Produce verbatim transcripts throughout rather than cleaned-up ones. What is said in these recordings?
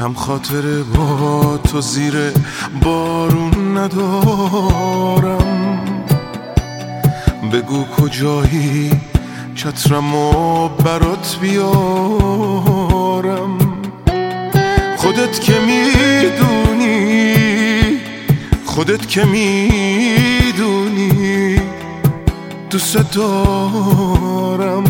کم خاطره با تو زیر بارون ندارم. بگو کجایی چترمو برات بیارم. خودت که میدونی خودت که میدونی دوست دارم.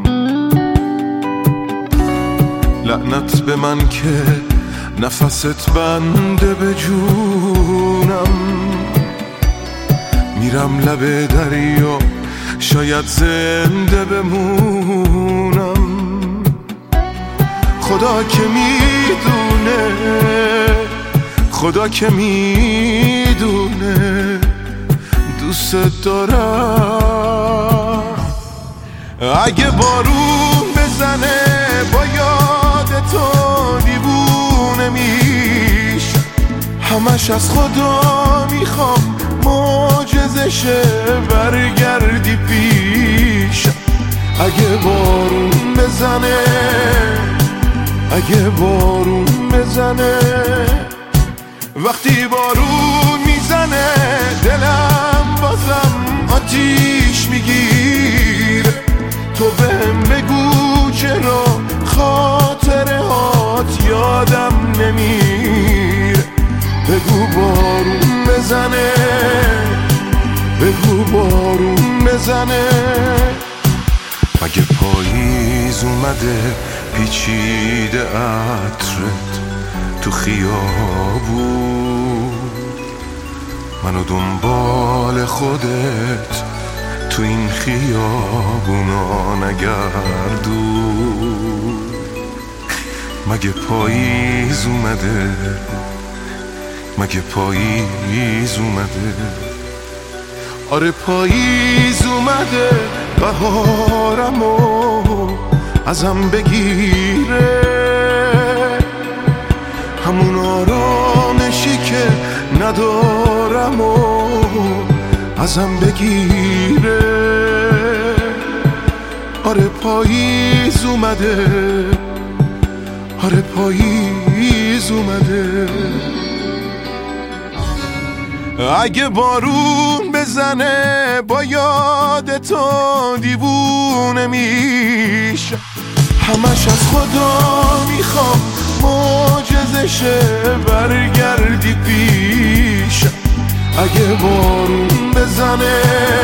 لعنت به من که نفست بنده به جونم. میرم لب دریا شاید زنده بمونم. خدا که میدونه خدا که میدونه دوست دارم. اگه بارون بزنه با یاد تو دیوونه میش. همش از خدا میخوام معجزشه برگردی پیش. اگه بارون بزنه اگه بارون بزنه وقتی بارون میزنه دلم بازم آتیش میگیره. تو بهم بگو چرا خاطره هات یادم نمیره. بگو بارون بزنه بگو بارون بزنه. مگه پاییز اومده پیچیده عطرت تو خیابون. منو دنبال خودت تو این خیابونا نگردون. مگه پاییز اومده مگه پاییز اومده. آره پاییز اومده بهارمو ازم بگیره. همون آرامشی که ندارم و ازم بگیره. آره پاییز اومده آره پاییز اومده. اگه بارون بزنه با یاد تو دیوونه میشه. همش از خدا میخوام معجزشه برگردی پیش. اگه بارون بزنه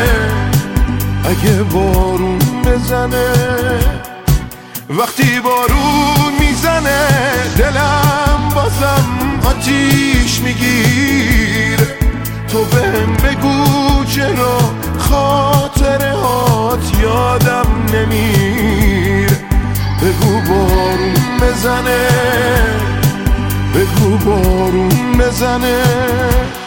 اگه بارون بزنه وقتی بارون میزنه دلم بازم آتیش میگیره. تو بهم بگو چرا خاطره هات یادم نمیره. بگو بارون بزنه بگو بارون بزنه.